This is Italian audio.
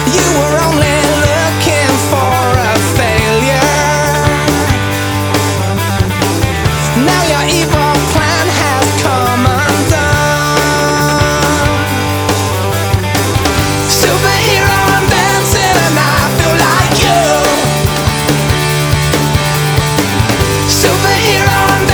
You were only looking for a failure. Now you're evil.